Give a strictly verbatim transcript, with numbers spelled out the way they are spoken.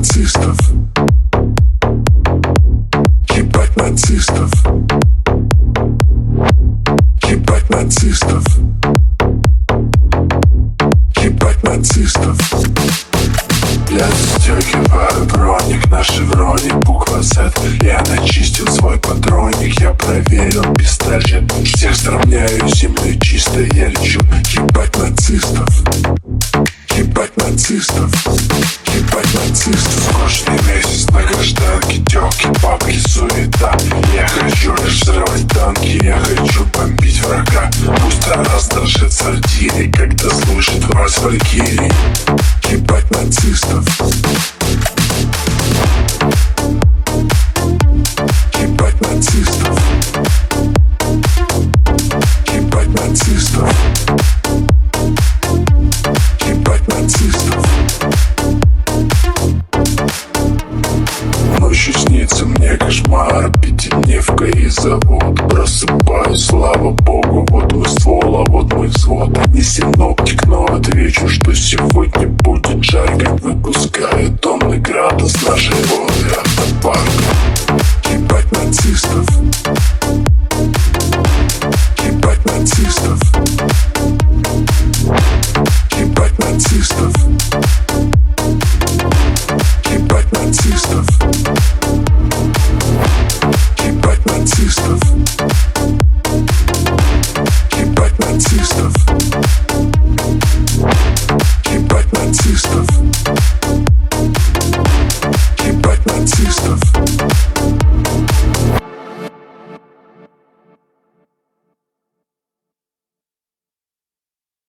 нацистов, ебать нацистов, ебать нацистов, ебать нацистов. Я застегиваю броник на шевроне, буква Z. Я начистил свой патроник, я проверил пистолет. Всех сравняю с землей чисто, я лечу. Ебать нацистов, ебать нацистов, ебать нацистов. Прошлый месяц на гражданке, тёлки, бабки, суета. Я хочу лишь взрывать танки, я хочу бомбить врага. Пусть раздражит сардины, когда слышит вас валькирии. Ебать нацистов, ебать нацистов, ебать нацистов, ебать нацистов. Ночью снится мне кошмар, пятидневка и завод. Просыпаюсь, слава богу, вот мой ствол, а вот мой взвод. Не синоптик, но отвечу, что сегодня будет жарко. Выпускаю тонны града с нашей воды автопарка.